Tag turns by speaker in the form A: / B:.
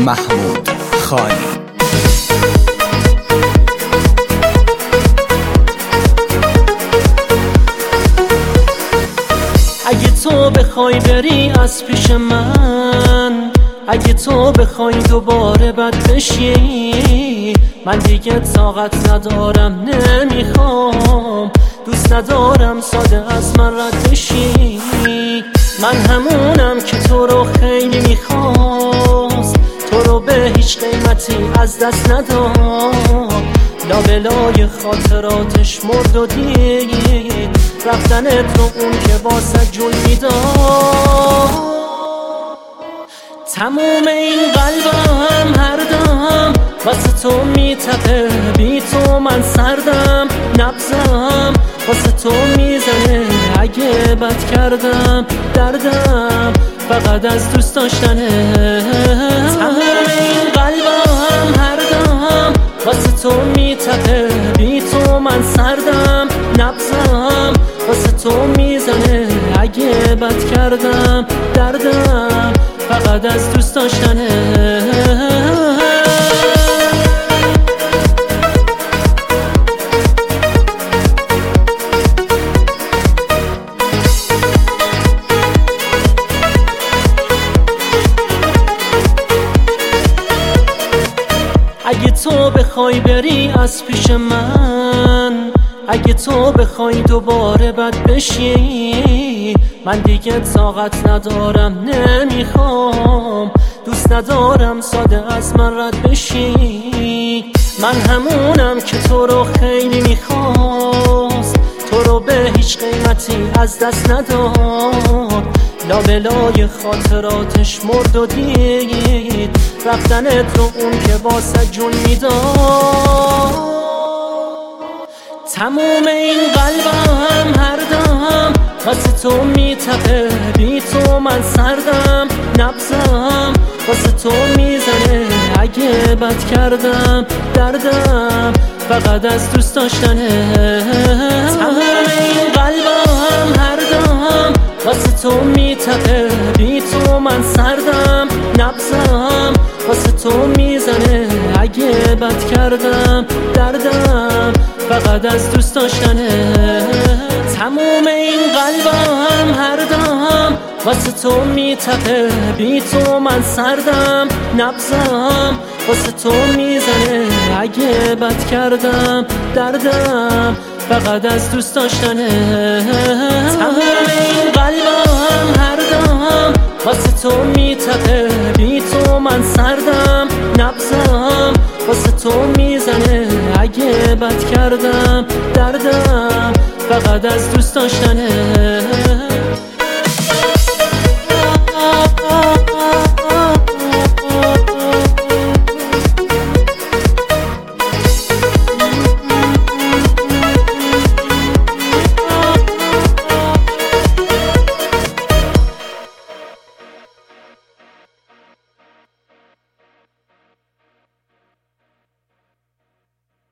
A: محمود خانی.
B: اگه تو بخوای بری از پیش من، اگه تو بخوای دوباره بد بشی، من دیگه طاقت ندارم، نمیخوام، دوست ندارم ساده از من رد بشی. من همونم که تو رو خیلی میخواست، تو رو به هیچ قیمتی از دست نداد، لابلای خاطراتش مرد و دید رفتنت رو اون که واسه جون میداد. تموم این قلبم هر دم واسه تو میتپه، بی تو من سردم، نبضم واسه تو میزنه، اگه بد کردم دردم فقط از دوست داشتنه. تموم این قلبم هر دم واسه تو میتپه، بی تو من سردم، نبضم واسه تو میزنه، اگه بد کردم دردم فقط از دوست داشتنه. اگه تو بخوای بری از پیش من، اگه تو بخوای دوباره بد بشی، من دیگه طاقت ندارم، نمیخوام، دوست ندارم ساده از من رد بشی. من همونم که تو رو خیلی میخواست، تو رو به هیچ قیمتی از دست نداد، لابلای خاطراتش مرد و دید رفتنت رو اون که واسه جون میداد. تموم این قلبم هر دم واسه تو میتپه، بی تو من سردم، نبضم واسه تو میزنه، اگه بد کردم دردم فقط از دوست داشتنه. تموم این قلبم هر دم واسه تو میتپه، بی تو من سردم، نبضم واسه تو میزنه، اگه بد کردم دردم فقط از دوست داشتنه. تموم این قلبم هر دم واسه تو میتپه، بی تو من سردم، نبضم واسه تو میزنه، اگه بد کردم دردم فقط از دوست داشتنه. تموم این قلبم هر دم واسه تو میتپه، بی تو من سردم، نبضم واسه تو میزنه، اگه بد کردم دردم فقط از دوست داشتنه.